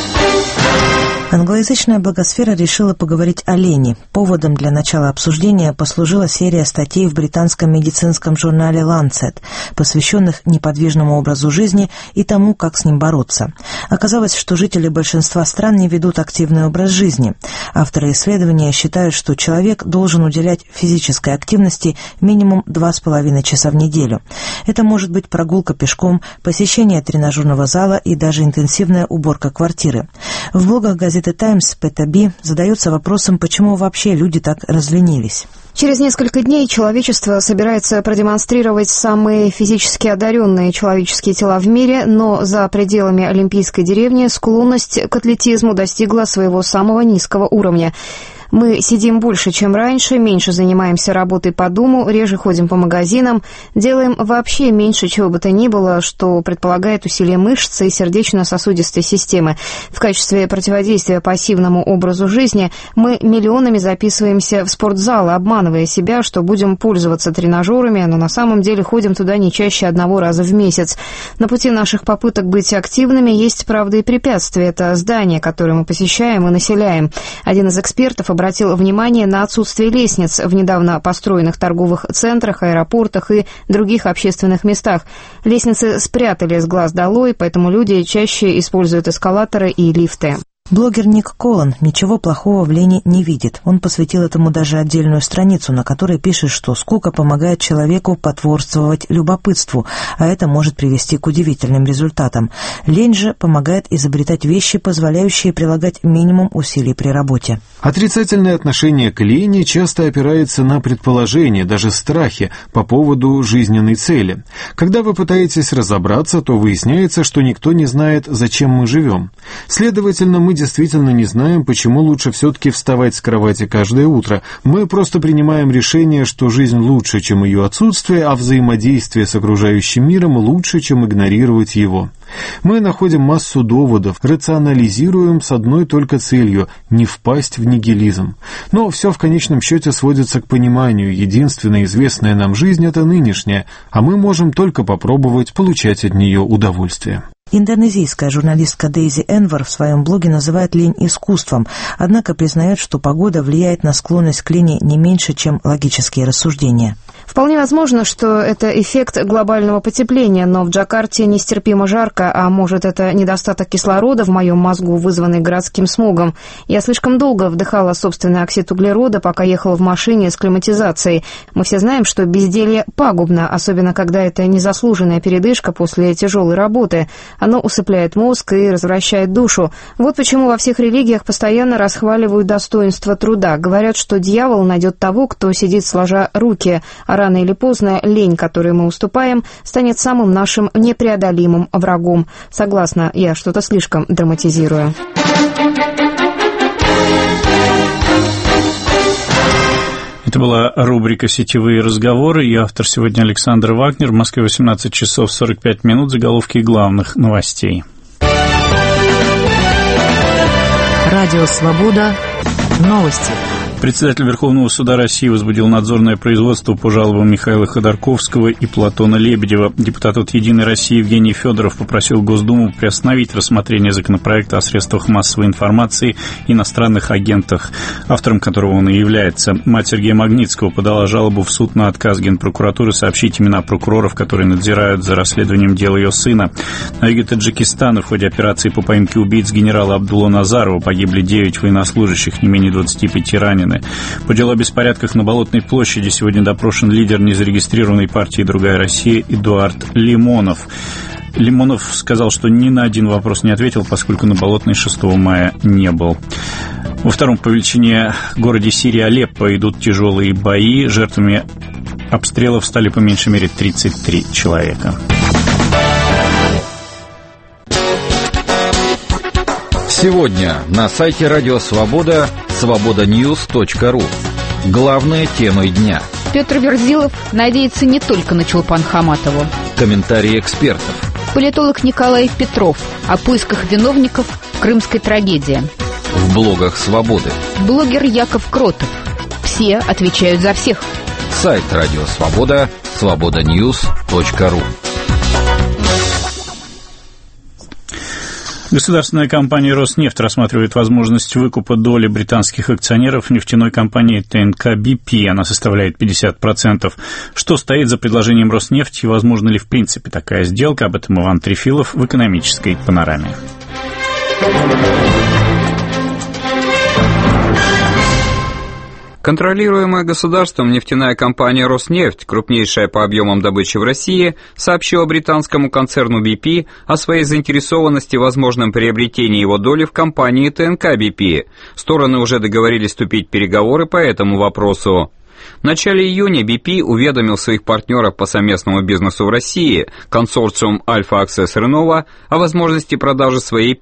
Англоязычная блогосфера решила поговорить о лени. Поводом для начала обсуждения послужила серия статей в британском медицинском журнале Lancet, посвященных неподвижному образу жизни и тому, как с ним бороться. Оказалось, что жители большинства стран не ведут активный образ жизни. Авторы исследования считают, что человек должен уделять физической активности минимум 2,5 часа в неделю. Это может быть прогулка пешком, посещение тренажерного зала и даже интенсивная уборка квартиры. В блогах газеты «Таймс» Петаби задается вопросом, почему вообще люди так разленились. Через несколько дней человечество собирается продемонстрировать самые физически одаренные человеческие тела в мире, но за пределами Олимпийской деревни склонность к атлетизму достигла своего самого низкого уровня. Мы сидим больше, чем раньше, меньше занимаемся работой по дому, реже ходим по магазинам, делаем вообще меньше чего бы то ни было, что предполагает усилие мышц и сердечно-сосудистой системы. В качестве противодействия пассивному образу жизни мы миллионами записываемся в спортзалы, обманывая себя, что будем пользоваться тренажерами, но на самом деле ходим туда не чаще 1 раза в месяц. На пути наших попыток быть активными есть, правда, и препятствия. Это здания, которые мы посещаем и населяем. Один из экспертов обратил внимание на отсутствие лестниц в недавно построенных торговых центрах, аэропортах и других общественных местах. Лестницы спрятали с глаз долой, поэтому люди чаще используют эскалаторы и лифты. Блогер Ник Коллан ничего плохого в лени не видит. Он посвятил этому даже отдельную страницу, на которой пишет, что скука помогает человеку потворствовать любопытству, а это может привести к удивительным результатам. Лень же помогает изобретать вещи, позволяющие прилагать минимум усилий при работе. Отрицательное отношение к лени часто опирается на предположения, даже страхи по поводу жизненной цели. Когда вы пытаетесь разобраться, то выясняется, что никто не знает, зачем мы живем. Следовательно, мы действительно не знаем, почему лучше все-таки вставать с кровати каждое утро. Мы просто принимаем решение, что жизнь лучше, чем ее отсутствие, а взаимодействие с окружающим миром лучше, чем игнорировать его. Мы находим массу доводов, рационализируем с одной только целью – не впасть в нигилизм. Но все в конечном счете сводится к пониманию, единственная известная нам жизнь – это нынешняя, а мы можем только попробовать получать от нее удовольствие. Индонезийская журналистка Дейзи Энвар в своем блоге называет лень искусством, однако признает, что погода влияет на склонность к лени не меньше, чем логические рассуждения. Вполне возможно, что это эффект глобального потепления, но в Джакарте нестерпимо жарко, а может, это недостаток кислорода в моем мозгу, вызванный городским смогом. Я слишком долго вдыхала собственный оксид углерода, пока ехала в машине с климатизацией. Мы все знаем, что безделье пагубно, особенно когда это незаслуженная передышка после тяжелой работы. Оно усыпляет мозг и развращает душу. Вот почему во всех религиях постоянно расхваливают достоинство труда. Говорят, что дьявол найдет того, кто сидит сложа руки, а рано или поздно лень, которой мы уступаем, станет самым нашим непреодолимым врагом. Согласна, я что-то слишком драматизирую. Это была рубрика «Сетевые разговоры». И автор сегодня Александр Вагнер. В Москве 18 часов 45 минут. Заголовки главных новостей. Радио «Свобода». Новости. Председатель Верховного суда России возбудил надзорное производство по жалобам Михаила Ходорковского и Платона Лебедева. Депутат от «Единой России» Евгений Федоров попросил Госдуму приостановить рассмотрение законопроекта о средствах массовой информации и иностранных агентах, автором которого он и является. Мать Сергея Магнитского подала жалобу в суд на отказ Генпрокуратуры сообщить имена прокуроров, которые надзирают за расследованием дела ее сына. На юге Таджикистана в ходе операции по поимке убийц генерала Абдулла Назарова погибли 9 военнослужащих, не менее 25 ранены. По делу о беспорядках на Болотной площади сегодня допрошен лидер незарегистрированной партии «Другая Россия» Эдуард Лимонов. Лимонов сказал, что ни на один вопрос не ответил, поскольку на Болотной 6 мая не был. Во втором по величине городе Сирии Алеппо идут тяжелые бои. Жертвами обстрелов стали по меньшей мере 33 человека. Сегодня на сайте Радио Свобода свободаньюз.ру. Главные темы дня. Петр Верзилов надеется не только на Чулпан Хаматову. Комментарии экспертов. Политолог Николай Петров о поисках виновников крымской трагедии. В блогах Свободы. Блогер Яков Кротов. Все отвечают за всех. Сайт Радио Свобода свободаньюз.ру. Государственная компания «Роснефть» рассматривает возможность выкупа доли британских акционеров нефтяной компании ТНК BP. Она составляет 50%. Что стоит за предложением «Роснефти» и возможно ли в принципе такая сделка? Об этом Иван Трефилов в «Экономической панораме». Контролируемая государством нефтяная компания «Роснефть», крупнейшая по объемам добычи в России, сообщила британскому концерну BP о своей заинтересованности в возможном приобретении его доли в компании ТНК BP. Стороны уже договорились вступить в переговоры по этому вопросу. В начале июня BP уведомил своих партнеров по совместному бизнесу в России, консорциум Альфа Аксесс Ренова, о возможности продажи своей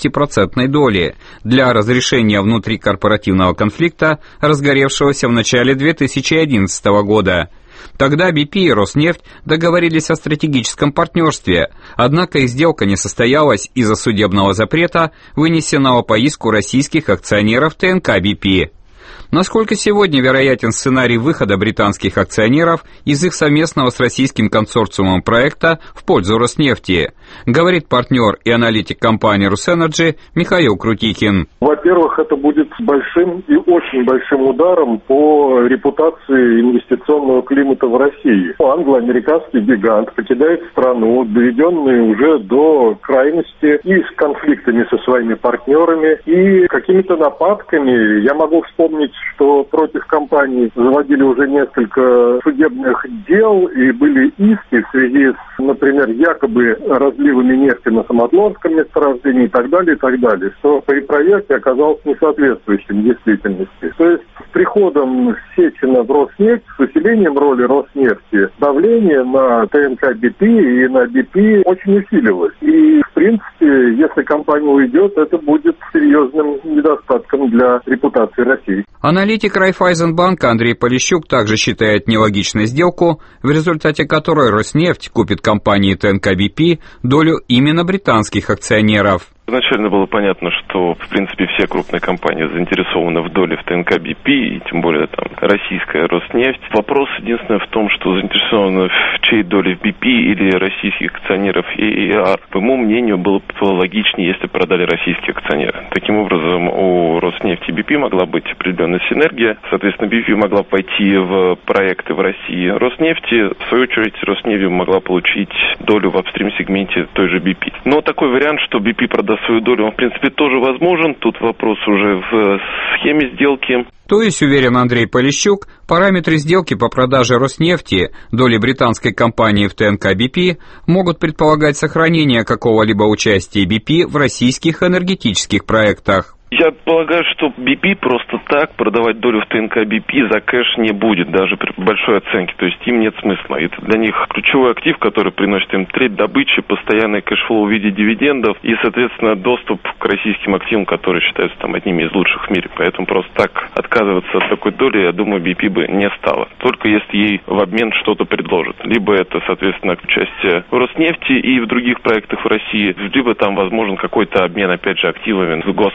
50% доли для разрешения внутрикорпоративного конфликта, разгоревшегося в начале 2011 года. Тогда BP и Роснефть договорились о стратегическом партнерстве, однако их сделка не состоялась из-за судебного запрета, вынесенного по иску российских акционеров ТНК BP. Насколько сегодня вероятен сценарий выхода британских акционеров из их совместного с российским консорциумом проекта в пользу Роснефти, говорит партнер и аналитик компании «Русэнерджи» Михаил Крутикин. Во-первых, это будет большим и очень большим ударом по репутации инвестиционного климата в России. Англо-американский гигант покидает страну, доведенный уже до крайности и с конфликтами со своими партнерами, и какими-то нападками. Я могу вспомнить, что против компании заводили уже несколько судебных дел и были иски в связи с, например, якобы разливами нефти на Самотлорском месторождении и так далее, что при проверке оказалось несоответствующим действительности. То есть с приходом Сечина в Роснефть, с усилением роли Роснефти, давление на ТНК BP и на BP очень усилилось. И, в принципе, если компания уйдет, это будет серьезным недостатком для репутации России. Аналитик Райффайзенбанка Андрей Полищук также считает нелогичной сделку, в результате которой Роснефть купит компании ТНК BP долю именно британских акционеров. Изначально было понятно, что, в принципе, все крупные компании заинтересованы в доле в ТНК BP, и тем более там российская Роснефть. Вопрос единственный в том, что заинтересованы в чьей доле в BP или российских акционеров ЕАР. По моему мнению, было бы логичнее, если продали российские акционеры. Таким образом, у Роснефти и BP могла быть определенная синергия. Соответственно, BP могла пойти в проекты в России Роснефти. В свою очередь, Роснефть могла получить долю в апстрим-сегменте той же BP. Но такой вариант, что BP продаст свою долю, он, в принципе, тоже возможен. Тут вопрос уже в схеме сделки. То есть, уверен Андрей Полищук, параметры сделки по продаже Роснефти, доли британской компании в ТНК BP, могут предполагать сохранение какого-либо участия BP в российских энергетических проектах. Я полагаю, что BP просто так продавать долю в ТНК BP за кэш не будет, даже при большой оценке. То есть им нет смысла. Это для них ключевой актив, который приносит им треть добычи, постоянный кэшфлоу в виде дивидендов и, соответственно, доступ к российским активам, которые считаются там одними из лучших в мире. Поэтому просто так отказываться от такой доли, я думаю, BP бы не стало. Только если ей в обмен что-то предложат. Либо это, соответственно, участие в Роснефти и в других проектах в России, либо там возможен какой-то обмен, опять же, активами с госкомпаниями.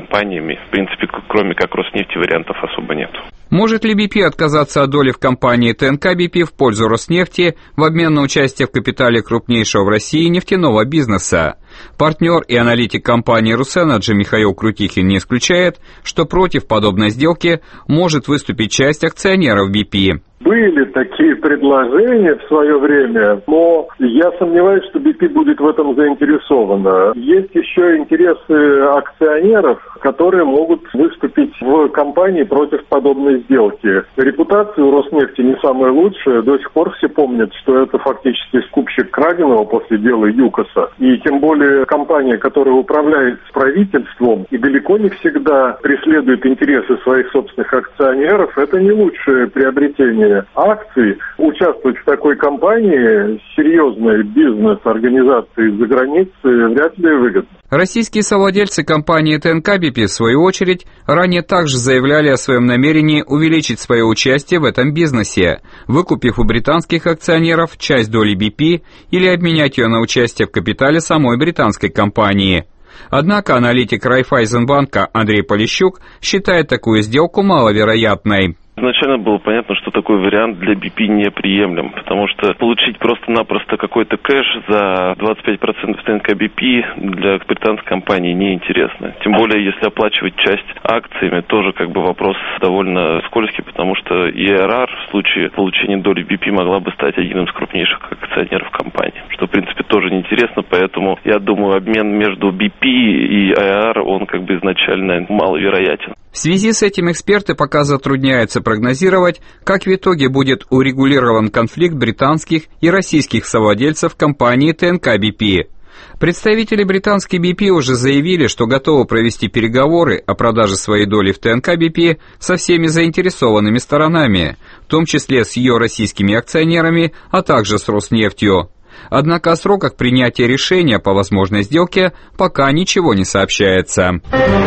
компаниями. В принципе, кроме как Роснефти, вариантов особо нет. Может ли BP отказаться от доли в компании ТНК BP в пользу Роснефти в обмен на участие в капитале крупнейшего в России нефтяного бизнеса? Партнер и аналитик компании «Русэнерджи» Михаил Крутихин не исключает, что против подобной сделки может выступить часть акционеров BP. Были такие предложения в свое время, но я сомневаюсь, что BP будет в этом заинтересована. Есть еще интересы акционеров, которые могут выступить в компании против подобной сделки. Репутация у Роснефти не самая лучшая. До сих пор все помнят, что это фактически скупщик краденого после дела ЮКОСа. И тем более компания, которая управляет правительством и далеко не всегда преследует интересы своих собственных акционеров, это не лучшее приобретение акций. Участвовать в такой компании серьезной бизнес-организации из-за границы вряд ли выгодно. Российские совладельцы компании ТНК BP, в свою очередь, ранее также заявляли о своем намерении увеличить свое участие в этом бизнесе, выкупив у британских акционеров часть доли BP или обменять ее на участие в капитале самой британской компании. Однако аналитик Райффайзенбанка Андрей Полищук считает такую сделку маловероятной. Изначально было понятно, что такой вариант для BP неприемлем, потому что получить просто-напросто какой-то кэш за 25% ТНК BP для британской компании неинтересно. Тем более, если оплачивать часть акциями, тоже вопрос довольно скользкий, потому что ИРР в случае получения доли BP могла бы стать одним из крупнейших акционеров компании, что, в принципе, тоже неинтересно, поэтому, я думаю, обмен между BP и ИРР, он изначально маловероятен. В связи с этим эксперты пока затрудняются прогнозировать, как в итоге будет урегулирован конфликт британских и российских совладельцев компании ТНК BP. Представители британской BP уже заявили, что готовы провести переговоры о продаже своей доли в ТНК BP со всеми заинтересованными сторонами, в том числе с ее российскими акционерами, а также с Роснефтью. Однако о сроках принятия решения по возможной сделке пока ничего не сообщается.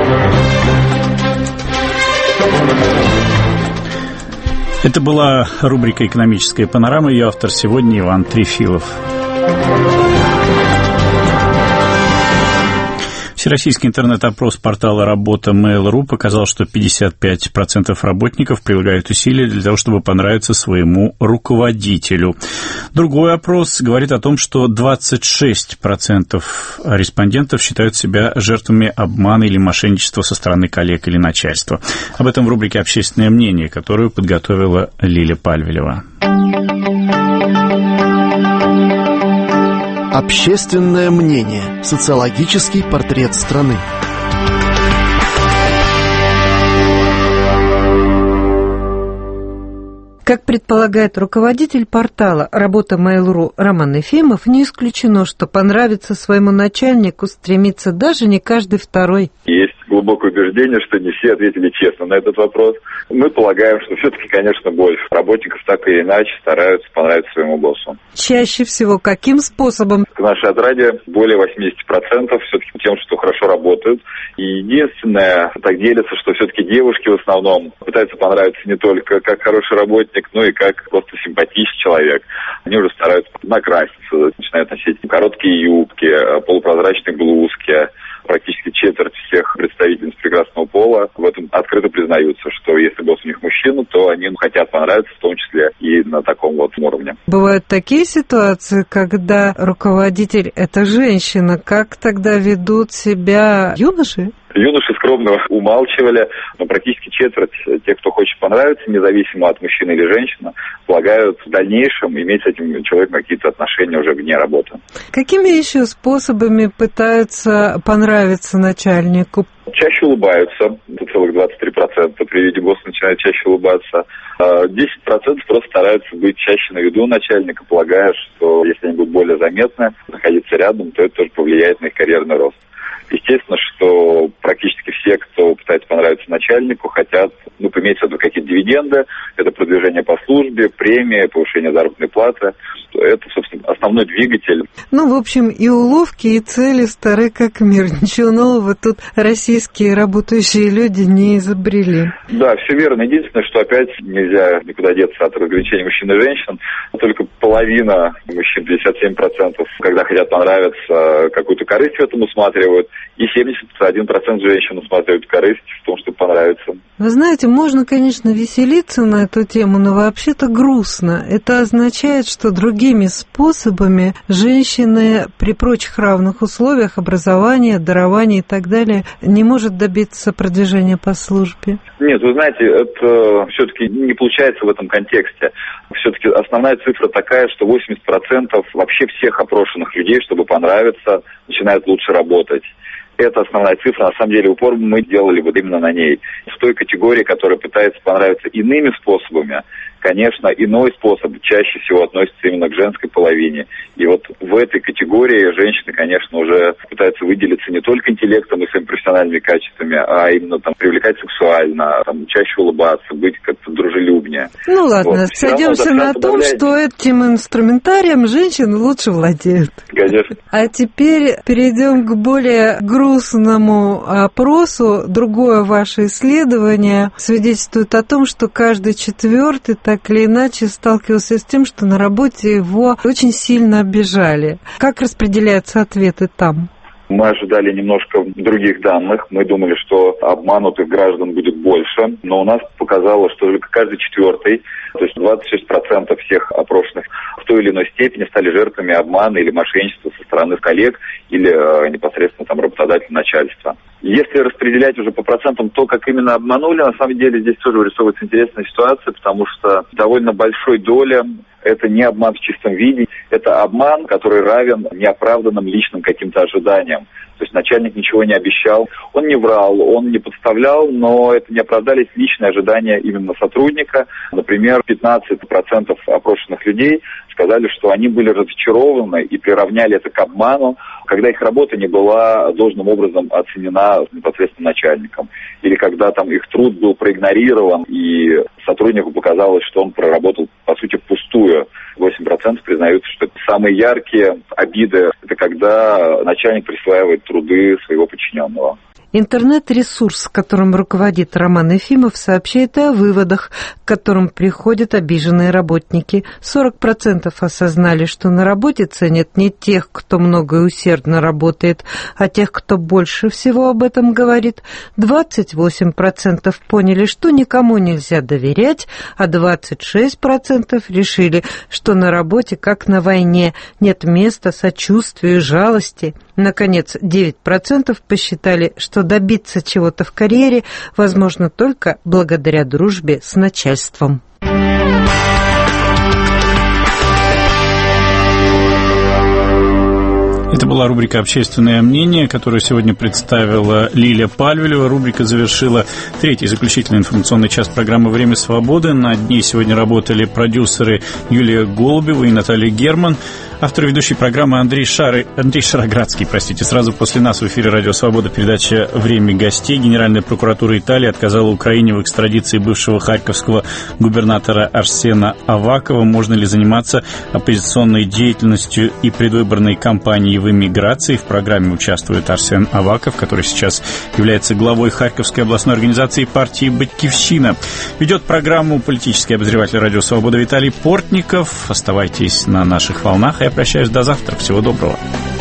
Это была рубрика «Экономическая панорама». Ее автор сегодня Иван Трефилов. Всероссийский интернет-опрос портала «Работа Mail.ru» показал, что 55% работников прилагают усилия для того, чтобы понравиться своему руководителю. Другой опрос говорит о том, что 26% респондентов считают себя жертвами обмана или мошенничества со стороны коллег или начальства. Об этом в рубрике «Общественное мнение», которую подготовила Лиля Пальвелева. Общественное мнение. Социологический портрет страны. Как предполагает руководитель портала «Работа Mail.ru» Роман Ефимов, не исключено, что понравиться своему начальнику стремится даже не каждый второй. Есть глубокое убеждение, что не все ответили честно на этот вопрос. Мы полагаем, что все-таки, конечно, больше работников так или иначе стараются понравиться своему боссу. Чаще всего каким способом? В нашей отраде более 80% все-таки тем, что хорошо работают. И единственное, так делится, что все-таки девушки в основном пытаются понравиться не только как хороший работник, но и как просто симпатичный человек. Они уже стараются накраситься, начинают носить короткие юбки, полупрозрачные блузки. Практически четверть всех представительниц прекрасного пола в этом открыто признаются, что если босс у них мужчина, то они хотят понравиться, в том числе и на таком уровне. Бывают такие ситуации, когда руководитель – это женщина. Как тогда ведут себя юноши? Юноши скромно умалчивали, но практически четверть тех, кто хочет понравиться, независимо от мужчины или женщины, полагают в дальнейшем иметь с этим человеком какие-то отношения уже вне работы. Какими еще способами пытаются понравиться начальнику? Чаще улыбаются, это целых 23%, при виде босса начинают чаще улыбаться. 10% просто стараются быть чаще на виду начальника, полагая, что если они будут более заметны, находиться рядом, то это тоже повлияет на их карьерный рост. Естественно, что практически все, кто пытается понравиться начальнику, хотят, иметь в виду какие-то дивиденды, это продвижение по службе, премии, повышение заработной платы. это, собственно, основной двигатель. Ну, в общем, и уловки, и цели стары как мир. Ничего нового тут российские работающие люди не изобрели. Да, все верно. Единственное, что опять нельзя никуда деться от разграничения мужчин и женщин. Только половина мужчин, 57%, когда хотят понравиться, какую-то корысть в этом усматривают, и 71% женщин усматривают корысть в том, чтобы понравиться. Вы знаете, можно, конечно, веселиться на эту тему, но вообще-то грустно. Это означает, что другими способами женщины при прочих равных условиях образования, дарования и так далее не может добиться продвижения по службе. Нет, вы знаете, это все-таки не получается в этом контексте. Все-таки основная цифра такая, что 80% вообще всех опрошенных людей, чтобы понравиться, начинают лучше работать. Это основная цифра. На самом деле упор мы делали вот именно на ней. В той категории, которая пытается понравиться иными способами, конечно, иной способ чаще всего относится именно к женской половине. И вот в этой категории женщины, конечно, уже пытаются выделиться не только интеллектом и своими профессиональными качествами, а именно там привлекать сексуально, там, чаще улыбаться, быть как-то дружелюбнее. Ну ладно, вот. Сойдемся на том, что этим инструментарием женщины лучше владеют. Конечно. А теперь перейдем к более грустному опросу. Другое ваше исследование свидетельствует о том, что каждый четвертый так или иначе сталкивался с тем, что на работе его очень сильно обижали. Как распределяются ответы там? Мы ожидали немножко других данных. Мы думали, что обманутых граждан будет больше, но у нас показалось, что только каждый четвертый, то есть 26% всех опрошенных в той или иной степени стали жертвами обмана или мошенничества со стороны коллег или непосредственно там работодателя, начальства. Если распределять уже по процентам то, как именно обманули, на самом деле здесь тоже вырисовывается интересная ситуация, потому что довольно большой доля это не обман в чистом виде, это обман, который равен неоправданным личным каким-то ожиданиям. То есть начальник ничего не обещал, он не врал, он не подставлял, но это не оправдались личные ожидания именно сотрудника. Например, 15% опрошенных людей сказали, что они были разочарованы и приравняли это к обману, когда их работа не была должным образом оценена непосредственно начальником. Или когда там их труд был проигнорирован, и сотруднику показалось, что он проработал, по сути, впустую. 8% признаются, что это самые яркие обиды. Это когда начальник присваивает труды своего подчиненного. Интернет-ресурс, которым руководит Роман Ефимов, сообщает о выводах, к которым приходят обиженные работники. 40% осознали, что на работе ценят не тех, кто много и усердно работает, а тех, кто больше всего об этом говорит. 28% поняли, что никому нельзя доверять, а 26% решили, что на работе, как на войне, нет места сочувствию и жалости. Наконец, 9% посчитали, что добиться чего-то в карьере возможно только благодаря дружбе с начальством. Это была рубрика «Общественное мнение», которую сегодня представила Лилия Пальвелева. Рубрика завершила третий заключительный информационный час программы «Время свободы». Над ней сегодня работали продюсеры Юлия Голубева и Наталья Герман. Автор ведущей программы Андрей Шароградский, сразу после нас в эфире «Радио Свобода» передача «Время гостей». Генеральная прокуратура Италии отказала Украине в экстрадиции бывшего харьковского губернатора Арсена Авакова. Можно ли заниматься оппозиционной деятельностью и предвыборной кампанией в эмиграции? В программе участвует Арсен Аваков, который сейчас является главой Харьковской областной организации партии «Батькивщина». Ведет программу политический обозреватель «Радио Свобода» Виталий Портников. Оставайтесь на наших волнах. Я прощаюсь до завтра. Всего доброго.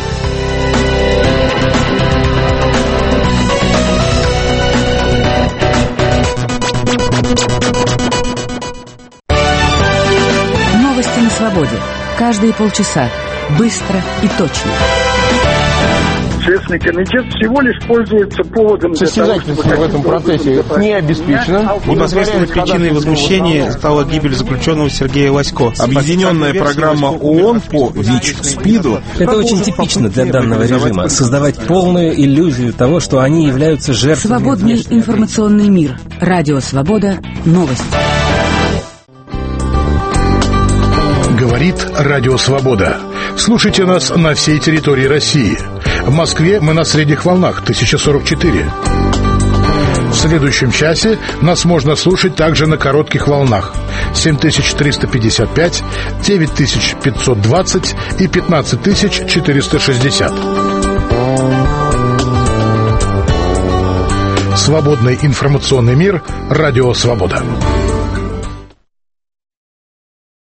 Новости на свободе. Каждые полчаса. Быстро и точно. Следственный комитет всего лишь пользуется поводом... Состязательность в этом процессе не обеспечена. Непосредственной причиной возмущения стала гибель заключенного Сергея Васько. Объединенная программа ООН по ВИЧ-СПИДу. Это очень типично для данного режима. Создавать полную иллюзию того, что они являются жертвами... Свободный информационный мир. Радио Свобода. Новости. Говорит Радио Свобода. Слушайте нас на всей территории России. В Москве мы на средних волнах 1044. В следующем часе нас можно слушать также на коротких волнах 7355, 9520 и 15460. Свободный информационный мир. Радио «Свобода».